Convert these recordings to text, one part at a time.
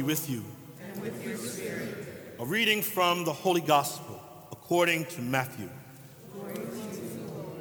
with you. And with your spirit. A reading from the Holy Gospel according to Matthew. Glory to you, Lord.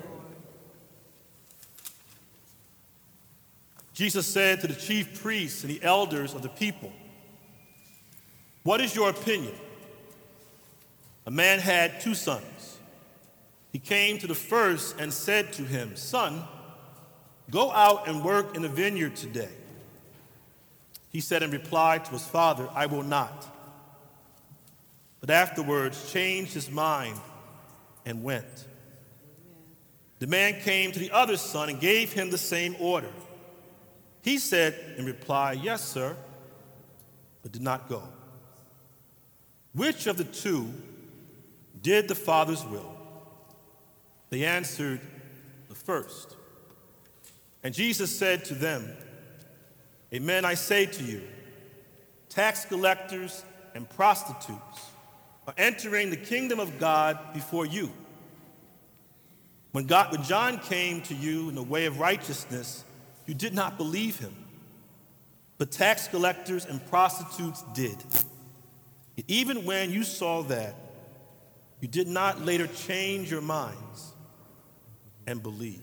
Jesus said to the chief priests and the elders of the people, "What is your opinion? A man had 2 sons. He came to the first and said to him, 'Son, go out and work in the vineyard today.' He said in reply to his father, 'I will not.' But afterwards changed his mind and went. The man came to the other son and gave him the same order. He said in reply, 'Yes, sir,' but did not go. Which of the 2 did the father's will?" They answered, "The first." And Jesus said to them, "Amen, I say to you, tax collectors and prostitutes are entering the kingdom of God before you. When John came to you in the way of righteousness, you did not believe him, but tax collectors and prostitutes did. Even when you saw that, you did not later change your minds and believe."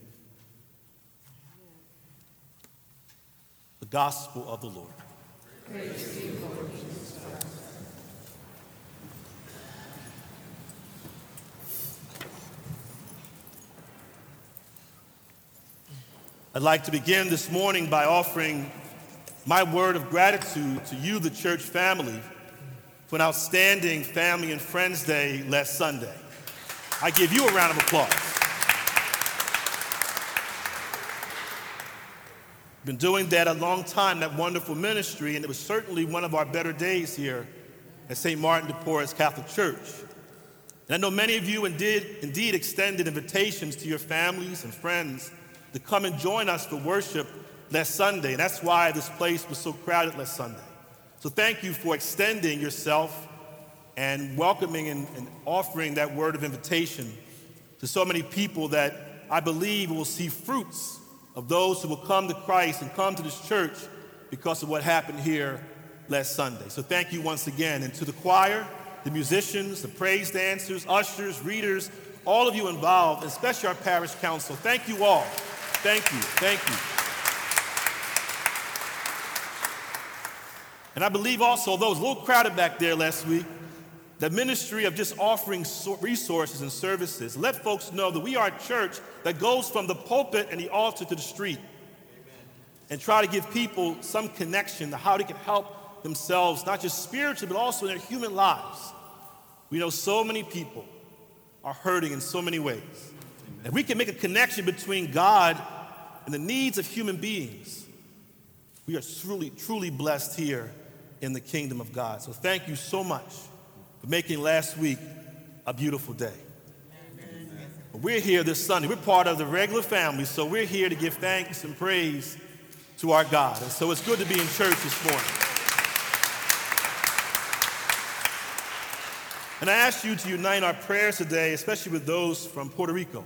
The Gospel of the Lord. Praise to you, Lord Jesus Christ. I'd like to begin this morning by offering my word of gratitude to you, the church family, for an outstanding Family and Friends Day last Sunday. I give you a round of applause. Been doing that a long time, that wonderful ministry, and it was certainly one of our better days here at St. Martin de Porres Catholic Church. And I know many of you indeed extended invitations to your families and friends to come and join us for worship last Sunday, and that's why this place was so crowded last Sunday. So thank you for extending yourself and welcoming and offering that word of invitation to so many people that I believe will see fruits of those who will come to Christ and come to this church because of what happened here last Sunday. So thank you once again. And to the choir, the musicians, the praise dancers, ushers, readers, all of you involved, especially our parish council, thank you all. Thank you, thank you. And I believe also, although it was a little crowded back there last week, the ministry of just offering resources and services, let folks know that we are a church that goes from the pulpit and the altar to the street. Amen. And try to give people some connection to how they can help themselves, not just spiritually, but also in their human lives. We know so many people are hurting in so many ways. Amen. And we can make a connection between God and the needs of human beings. We are truly, truly blessed here in the kingdom of God. So thank you so much for making last week a beautiful day. Amen. We're here this Sunday. We're part of the regular family, so we're here to give thanks and praise to our God. And so it's good to be in church this morning. And I ask you to unite our prayers today, especially with those from Puerto Rico,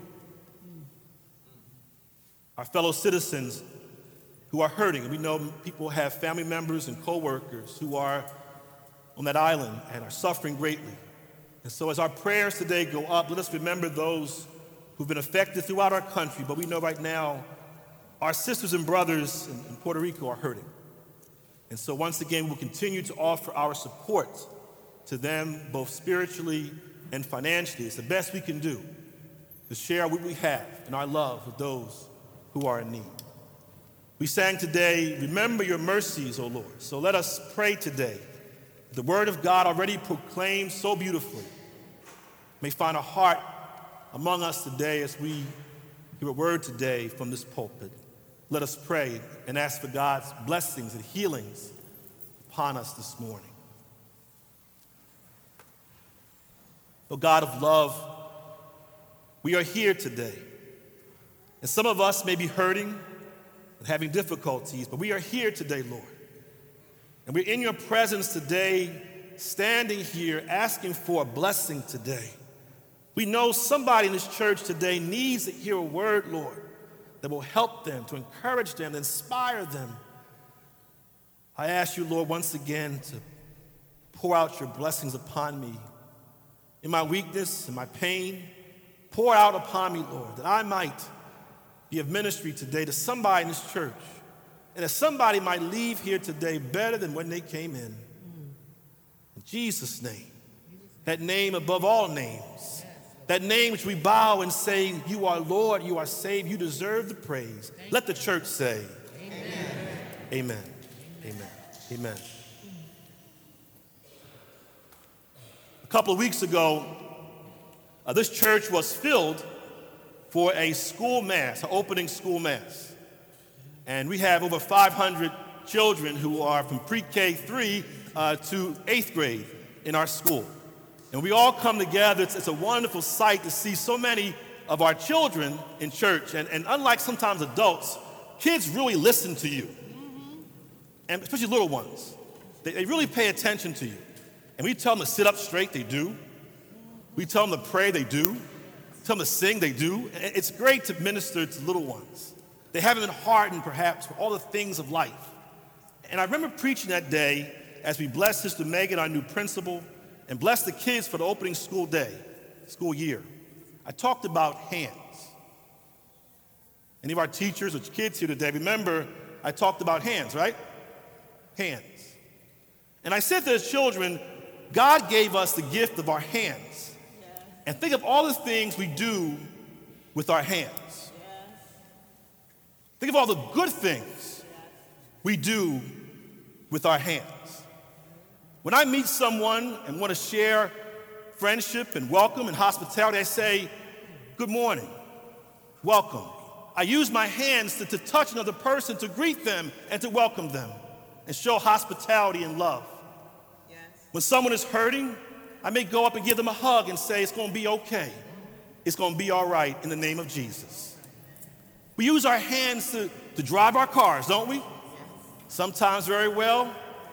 our fellow citizens who are hurting. And we know people have family members and co-workers who are on that island and are suffering greatly. And so as our prayers today go up, let us remember those who've been affected throughout our country, but we know right now our sisters and brothers in Puerto Rico are hurting. And so once again, we'll continue to offer our support to them, both spiritually and financially. It's the best we can do to share what we have and our love with those who are in need. We sang today, "Remember your mercies, O Lord." So let us pray today. The word of God already proclaimed so beautifully may find a heart among us today as we hear a word today from this pulpit. Let us pray and ask for God's blessings and healings upon us this morning. O God of love, we are here today. And some of us may be hurting and having difficulties, but we are here today, Lord. And we're in your presence today, standing here, asking for a blessing today. We know somebody in this church today needs to hear a word, Lord, that will help them, to encourage them, to inspire them. I ask you, Lord, once again to pour out your blessings upon me. In my weakness, in my pain, pour out upon me, Lord, that I might be of ministry today to somebody in this church, and that somebody might leave here today better than when they came in. In Jesus' name, that name above all names, that name which we bow and say, you are Lord, you are Savior, you deserve the praise. Let the church say, amen. Amen. Amen. Amen. A couple of weeks ago, this church was filled for a school mass, an opening school mass. And we have over 500 children who are from pre-K 3 to 8th grade in our school. And we all come together. It's a wonderful sight to see so many of our children in church. And unlike sometimes adults, kids really listen to you. And especially little ones. They really pay attention to you. And we tell them to sit up straight, they do. We tell them to pray, they do. Tell them to sing, they do. And it's great to minister to little ones. They haven't been hardened, perhaps, for all the things of life. And I remember preaching that day as we blessed Sister Megan, our new principal, and blessed the kids for the opening school day, school year. I talked about hands. Any of our teachers or kids here today, remember I talked about hands, right? Hands. And I said to the children, God gave us the gift of our hands. Yeah. And think of all the things we do with our hands. Yes. Think of all the good things we do with our hands. When I meet someone and want to share friendship and welcome and hospitality, I say, good morning, welcome. I use my hands to touch another person, to greet them and to welcome them and show hospitality and love. Yes. When someone is hurting, I may go up and give them a hug and say, it's going to be okay. It's going to be all right in the name of Jesus. We use our hands to drive our cars, don't we? Sometimes very well.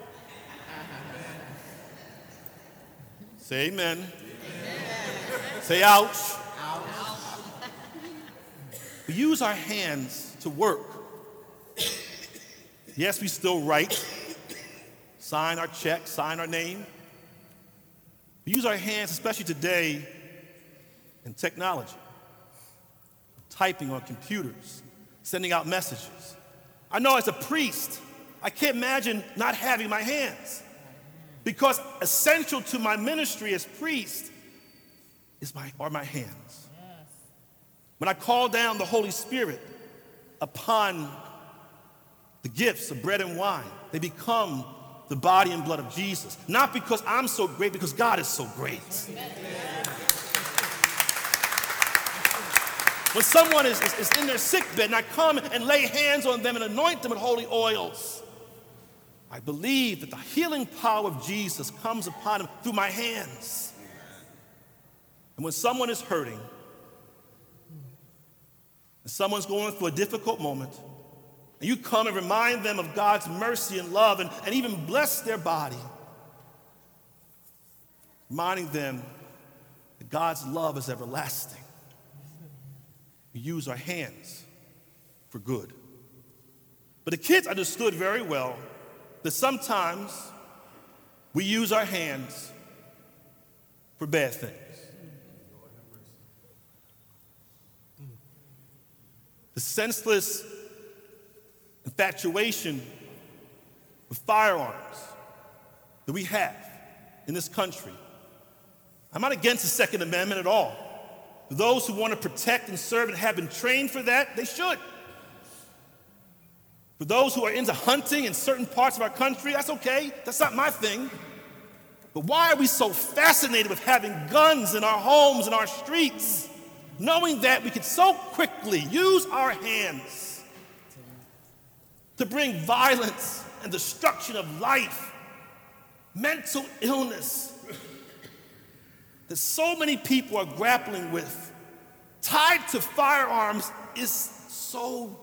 Say amen. Amen. Say ouch. Ouch. We use our hands to work. Yes, we still write, sign our check, sign our name. We use our hands, especially today, in technology, typing on computers, sending out messages. I know as a priest, I can't imagine not having my hands, because essential to my ministry as priest are my hands. Yes. When I call down the Holy Spirit upon the gifts of bread and wine, they become the body and blood of Jesus. Not because I'm so great, because God is so great. Amen. When someone is in their sick bed and I come and lay hands on them and anoint them with holy oils, I believe that the healing power of Jesus comes upon them through my hands. And when someone is hurting, and someone's going through a difficult moment, and you come and remind them of God's mercy and love and even bless their body, reminding them that God's love is everlasting. We use our hands for good. But the kids understood very well that sometimes we use our hands for bad things. The senseless infatuation with firearms that we have in this country. I'm not against the Second Amendment at all. For those who want to protect and serve and have been trained for that, they should. For those who are into hunting in certain parts of our country, that's okay. That's not my thing. But why are we so fascinated with having guns in our homes and our streets, knowing that we could so quickly use our hands to bring violence and destruction of life, mental illness that so many people are grappling with, tied to firearms, is so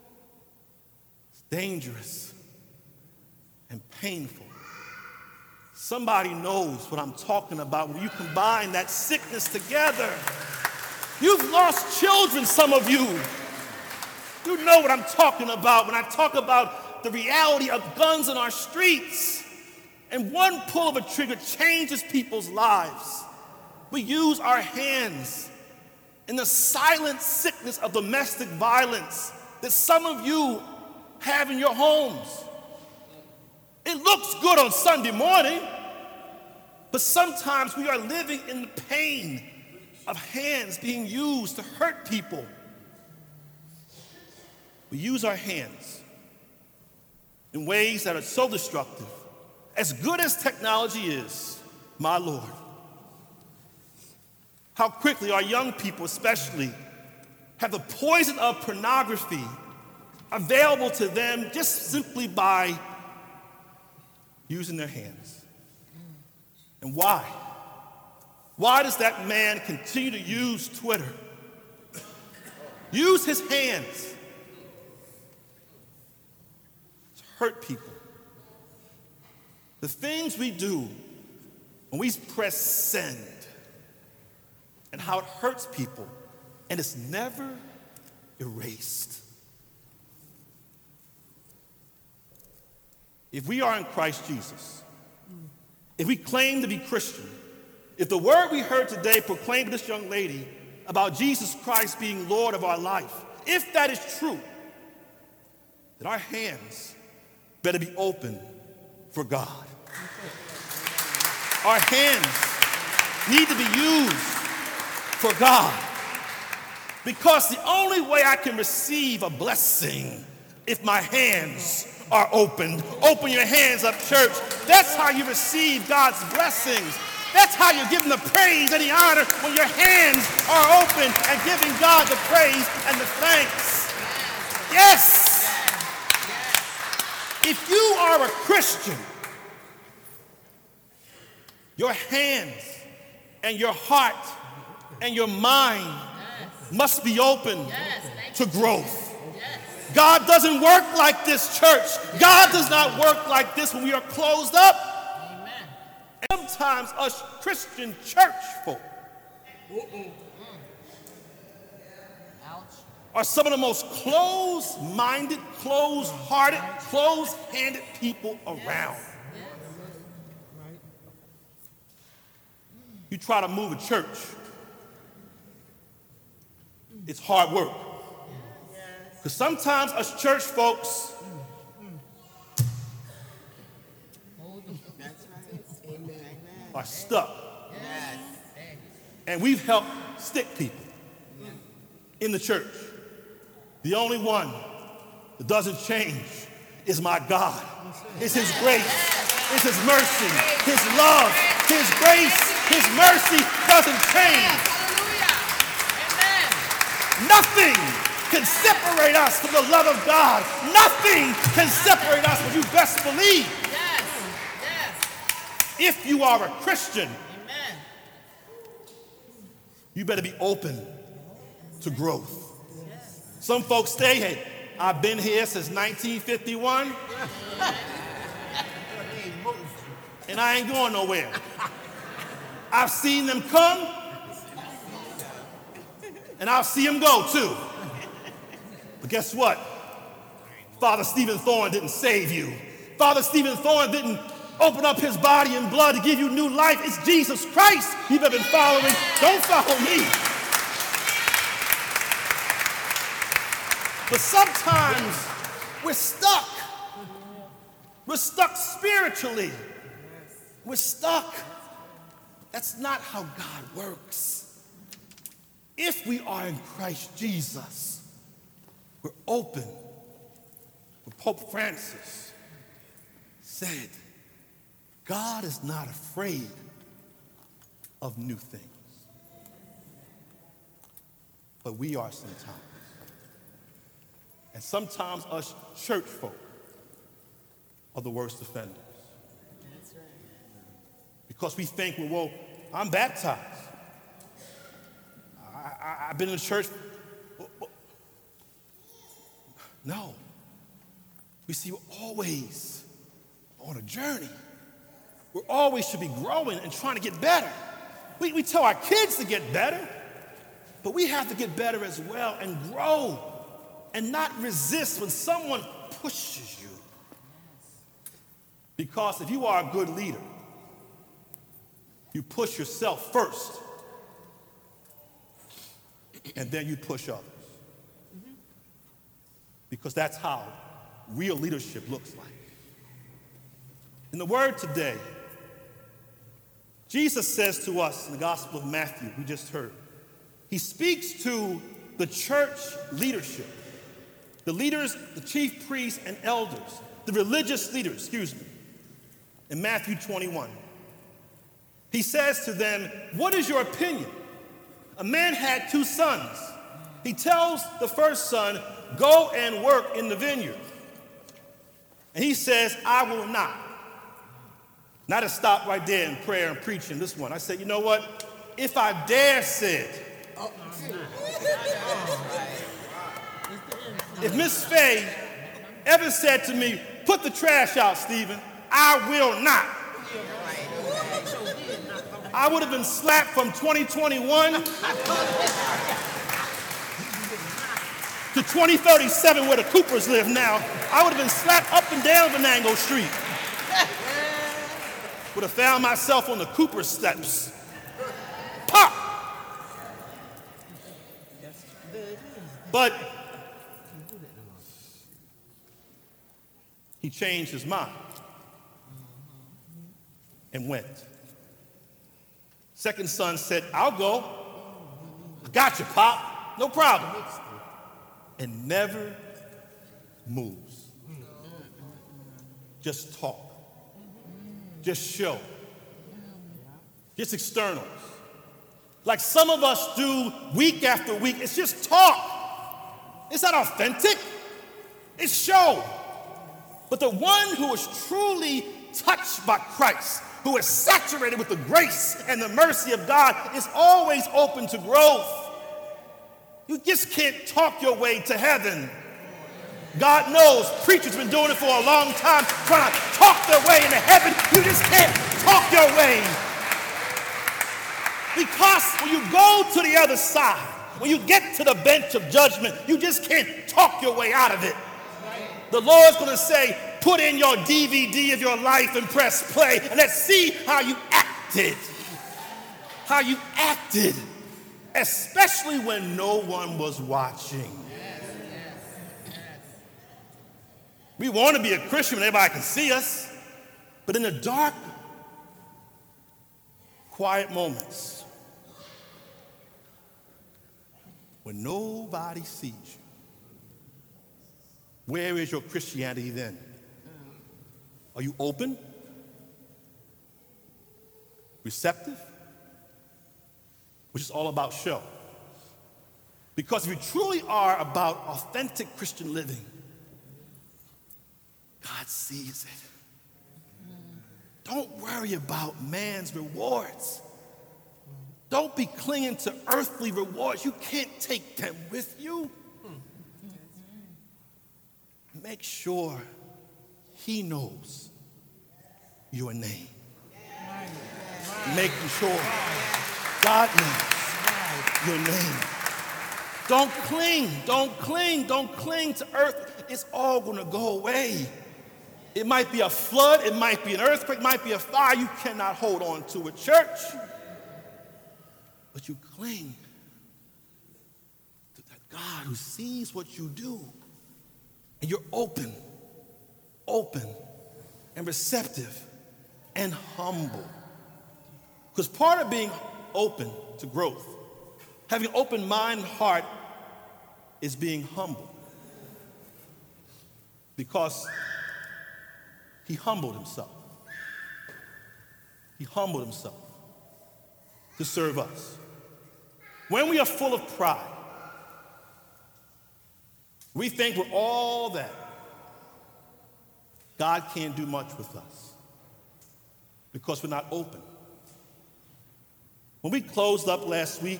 dangerous and painful. Somebody knows what I'm talking about when you combine that sickness together. You've lost children, some of you. You know what I'm talking about when I talk about the reality of guns in our streets. And one pull of a trigger changes people's lives. We use our hands in the silent sickness of domestic violence that some of you have in your homes. It looks good on Sunday morning, but sometimes we are living in the pain of hands being used to hurt people. We use our hands in ways that are so destructive. As good as technology is, my Lord, how quickly our young people especially have the poison of pornography available to them just simply by using their hands. And why? Why does that man continue to use Twitter? Use his hands to hurt people. The things we do when we press send and how it hurts people, and it's never erased. If we are in Christ Jesus, if we claim to be Christian, if the word we heard today proclaimed to this young lady about Jesus Christ being Lord of our life, if that is true, then our hands better be open for God. Our hands need to be used for God, because the only way I can receive a blessing if my hands are opened. Open your hands up, church. That's how you receive God's blessings. That's how you give him the praise and the honor, when your hands are open and giving God the praise and the thanks. Yes. If you are a Christian, your hands and your heart and your mind must be open to growth. God doesn't work like this, church. God does not work like this when we are closed up. And sometimes us Christian church folk are some of the most closed-minded, closed-hearted, closed-handed people around. You try to move a church, it's hard work. Because sometimes us church folks are stuck. And we've helped stick people in the church. The only one that doesn't change is my God. It's his grace, it's his mercy, his love, his grace, his mercy doesn't change. Nothing can separate us from the love of God. Nothing can separate us, but you best believe. If you are a Christian, you better be open to growth. Some folks say, hey, I've been here since 1951, and I ain't going nowhere. I've seen them come, and I'll see them go too. But guess what? Father Stephen Thorne didn't save you. Father Stephen Thorne didn't open up his body and blood to give you new life. It's Jesus Christ you've been following. Don't follow me. But sometimes we're stuck. We're stuck spiritually. We're stuck. That's not how God works. If we are in Christ Jesus, we're open. Pope Francis said, God is not afraid of new things. But we are sometimes. And sometimes us church folk are the worst offenders. That's right. Because we think, well, I'm baptized. I've been in the church. No. We see we're always on a journey. We always should be growing and trying to get better. We tell our kids to get better, but we have to get better as well and grow and not resist when someone pushes you Because if you are a good leader, you push yourself first, and then you push others. Because that's how real leadership looks like. In the word today, Jesus says to us in the Gospel of Matthew, we just heard, he speaks to the church leadership, the leaders, the chief priests and elders, the religious leaders, in Matthew 21. He says to them, what is your opinion? A man had 2 sons. He tells the first son, go and work in the vineyard. And he says, I will not. Not to stop right there in prayer and preaching this one. I said, you know what? If I dare said, if Miss Faye ever said to me, put the trash out, Stephen, I will not. I would have been slapped from 2021 to 2037 where the Coopers live now. I would have been slapped up and down Venango Street. Would have found myself on the Cooper steps. Pop! But he changed his mind and went. Second son said, I'll go. I got you, Pop. No problem. And never moves. Just talk. Just show. Just externals. Like some of us do week after week. It's just talk. It's not authentic. It's show. But the one who is truly touched by Christ, who is saturated with the grace and the mercy of God, is always open to growth. You just can't talk your way to heaven. God knows preachers have been doing it for a long time, trying to talk their way into heaven. You just can't talk your way. Because when you go to the other side, when you get to the bench of judgment, you just can't talk your way out of it. The Lord's going to say, put in your DVD of your life and press play, and let's see how you acted. How you acted, especially when no one was watching. We want to be a Christian when everybody can see us, but in the dark, quiet moments, when nobody sees you, where is your Christianity then? Are you open? Receptive? Which is all about show. Because if you truly are about authentic Christian living, God sees it. Don't worry about man's rewards. Don't be clinging to earthly rewards. You can't take them with you. Make sure he knows your name. Making sure God knows your name. Don't cling to earth. It's all going to go away. It might be a flood, it might be an earthquake, it might be a fire. You cannot hold on to a church. But you cling to that God who sees what you do. And you're open and receptive and humble. Because part of being open to growth, having an open mind and heart, is being humble. Because he humbled himself. He humbled himself to serve us. When we are full of pride, we think we're all that. God can't do much with us because we're not open. When we closed up last week,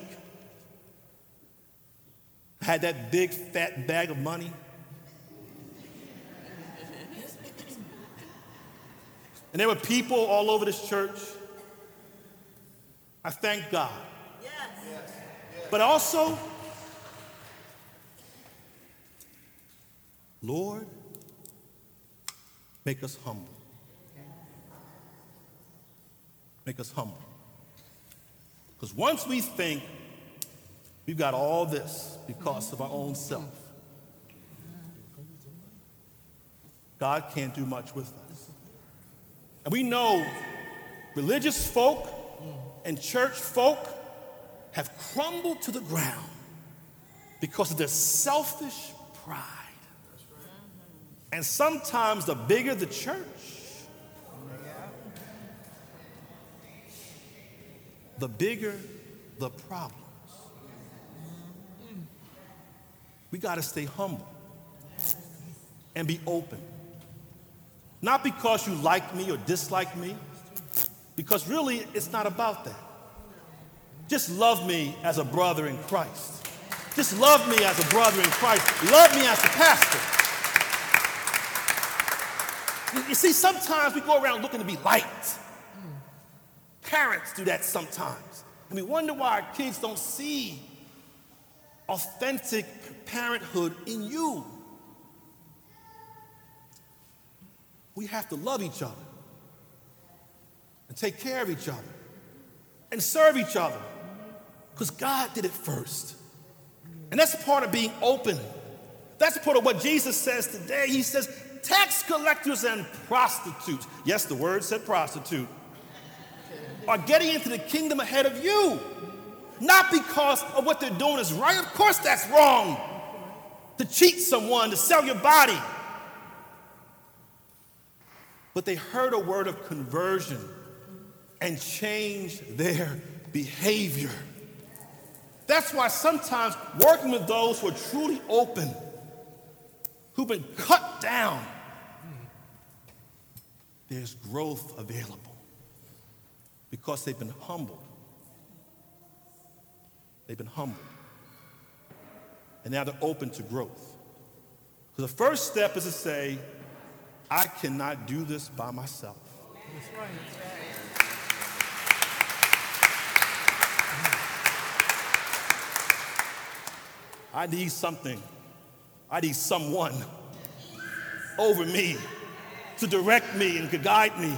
I had that big fat bag of money. And there were people all over this church. I thank God. Yes. But also, Lord, make us humble. make us humble. Because once we think we've got all this because of our own self, God can't do much with us. And we know religious folk and church folk have crumbled to the ground because of their selfish pride. And sometimes the bigger the church, the bigger the problems. We got to stay humble and be open. Not because you like me or dislike me, because really it's not about that. Just love me as a brother in Christ. Just love me as a brother in Christ. Love me as a pastor. You see, sometimes we go around looking to be liked. Parents do that sometimes. And we wonder why our kids don't see authentic parenthood in you. We have to love each other and take care of each other and serve each other because God did it first. And that's part of being open. That's part of what Jesus says today. He says, tax collectors and prostitutes, yes, the word said prostitute, are getting into the kingdom ahead of you. Not because of what they're doing is right. Of course that's wrong. To cheat someone, to sell your body. But they heard a word of conversion and changed their behavior. That's why sometimes working with those who are truly open, who've been cut down, there's growth available because they've been humbled. They've been humbled. And now they're open to growth. So the first step is to say, I cannot do this by myself. That's right. I need something. I need someone over me to direct me and to guide me.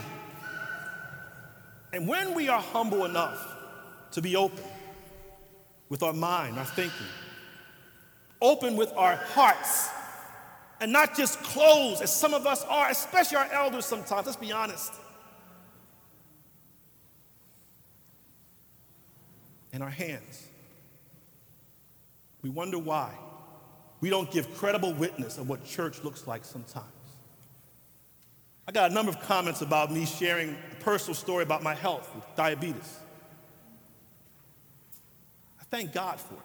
And when we are humble enough to be open with our mind, our thinking, open with our hearts, and not just closed as some of us are, especially our elders sometimes, let's be honest. In our hands. We wonder why we don't give credible witness of what church looks like sometimes. I got a number of comments about me sharing a personal story about my health with diabetes. I thank God for it.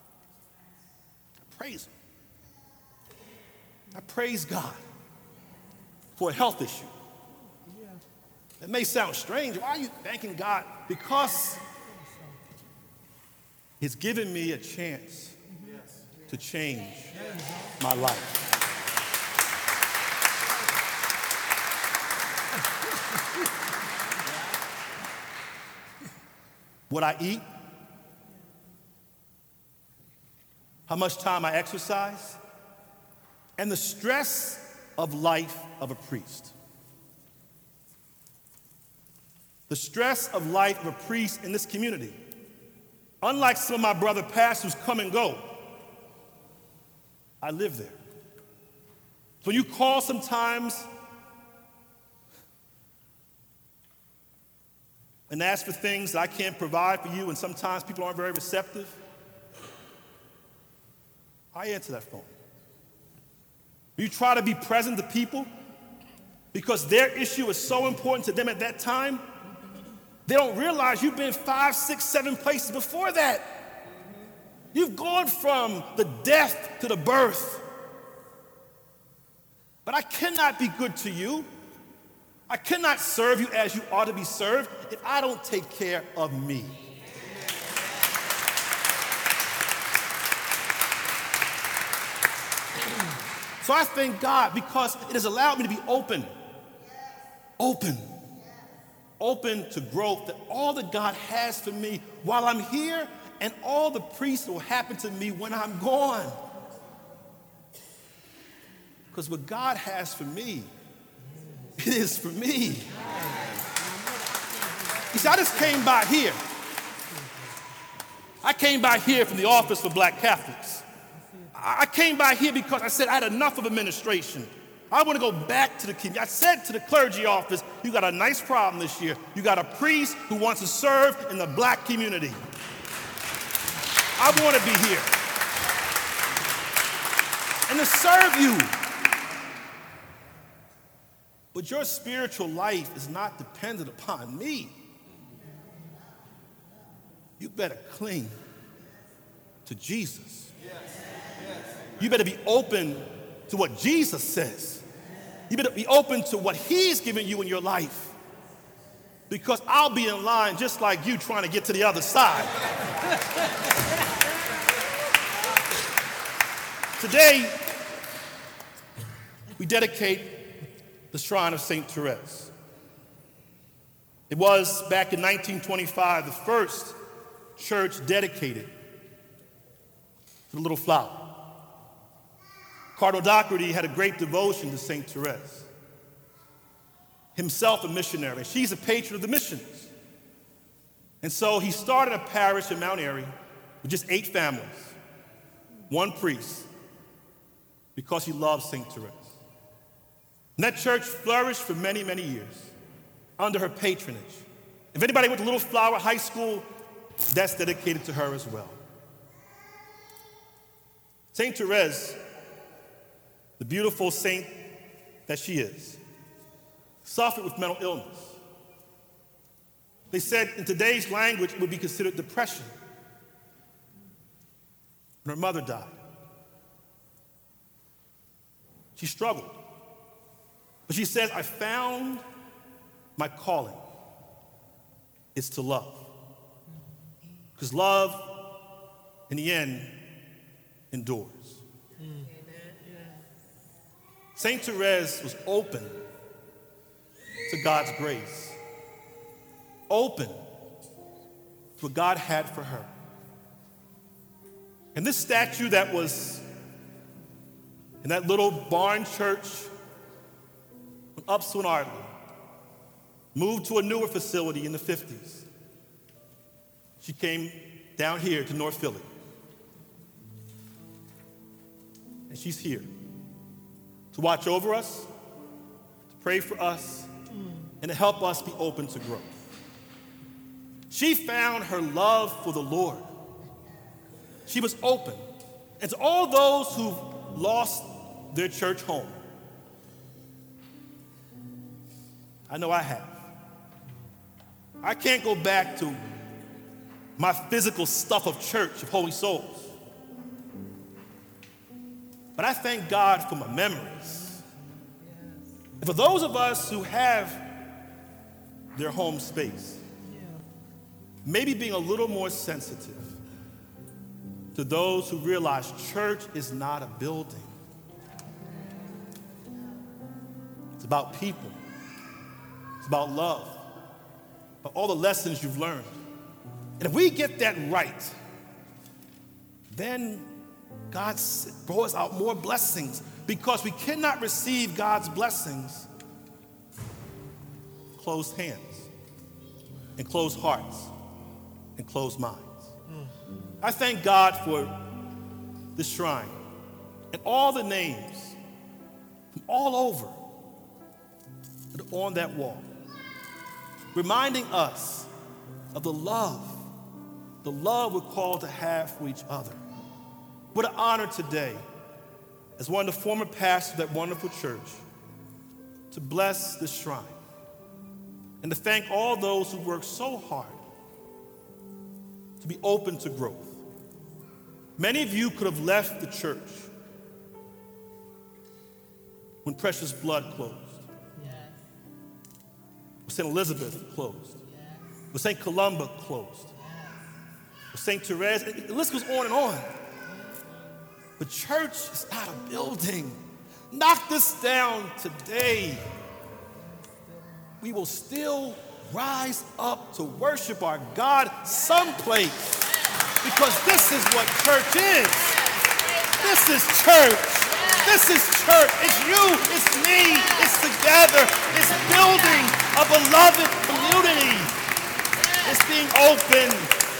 I praise Him. I praise God for a health issue. It may sound strange. Why are you thanking God? Because it's given me a chance to change my life. What I eat, how much time I exercise, and the stress of life of a priest. The stress of life of a priest in this community. Unlike some of my brother pastors come and go, I live there. So you call sometimes and ask for things that I can't provide for you, and sometimes people aren't very receptive, I answer that phone. You try to be present to people because their issue is so important to them at that time. They don't realize you've been 5, 6, 7 places before that. You've gone from the death to the birth. But I cannot be good to you. I cannot serve you as you ought to be served if I don't take care of me. So I thank God because it has allowed me to be open to growth, that all that God has for me while I'm here and all the priests will happen to me when I'm gone. Because what God has for me, it is for me. He said, I just came by here. I came by here from the Office for Black Catholics. I came by here because I said I had enough of administration. I want to go back to the community. I said to the clergy office, you got a nice problem this year. You got a priest who wants to serve in the black community. I want to be here and to serve you. But your spiritual life is not dependent upon me. You better cling to Jesus. You better be open to what Jesus says. You better be open to what he's given you in your life. Because I'll be in line just like you trying to get to the other side. Today, we dedicate the shrine of St. Therese. It was, back in 1925, the first church dedicated to the little flower. Cardinal Doherty had a great devotion to St. Therese. Himself a missionary. She's a patron of the missions. And so he started a parish in Mount Airy with just 8 families, 1 priest, because he loved St. Therese. And that church flourished for many, many years under her patronage. If anybody went to Little Flower High School, that's dedicated to her as well. St. Therese, the beautiful saint that she is, suffered with mental illness. They said in today's language it would be considered depression. When her mother died, she struggled. But she says, I found my calling. It's to love. Because love, in the end, endures. St. Therese was open to God's grace, open to what God had for her. And this statue that was in that little barn church on Upson Ardley moved to a newer facility in the 50s. She came down here to North Philly. And she's here to watch over us, to pray for us, and to help us be open to growth. She found her love for the Lord. She was open. And to all those who've lost their church home, I know I have. I can't go back to my physical stuff of church, of Holy Souls. But I thank God for my memories. And for those of us who have their home space, maybe being a little more sensitive to those who realize church is not a building. It's about people. It's about love. About all the lessons you've learned. And if we get that right, then God pours out more blessings, because we cannot receive God's blessings closed hands and closed hearts and closed minds. I thank God for this shrine and all the names from all over that are on that wall, reminding us of the love we're called to have for each other. What an honor today, as one of the former pastors of that wonderful church, to bless this shrine and to thank all those who worked so hard to be open to growth. Many of you could have left the church when Precious Blood closed, when St. Elizabeth closed, when St. Columba closed, when St. Therese, the list goes on and on. But church is not a building. Knock this down today. We will still rise up to worship our God someplace, because this is what church is. This is church. This is church. It's you, it's me, it's together, it's building a beloved community. It's being open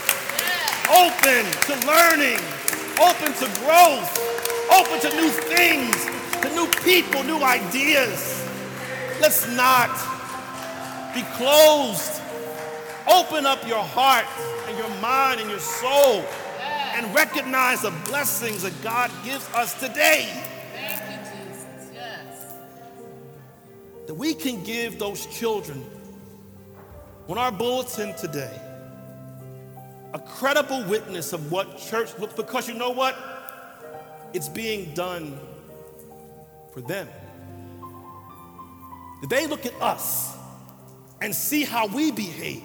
to learning, open to growth, open to new things, to new people, new ideas. Let's not be closed. Open up your heart and your mind and your soul and recognize the blessings that God gives us today. Thank you, Jesus. Yes. That we can give those children on our bulletin today a credible witness of what church looks, because you know what? It's being done for them. That they look at us and see how we behave.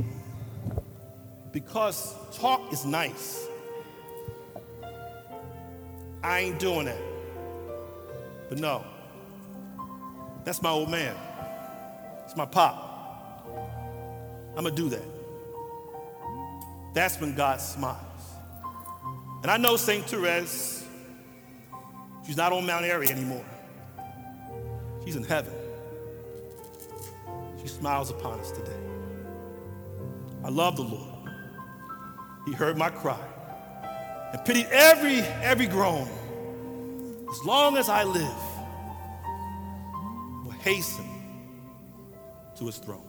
Because talk is nice. I ain't doing that. But no, that's my old man. It's my pop. I'm gonna do that. That's when God smiles. And I know St. Therese, she's not on Mount Airy anymore. She's in heaven. She smiles upon us today. I love the Lord. He heard my cry and pitied every groan. As long as I live, will hasten to his throne.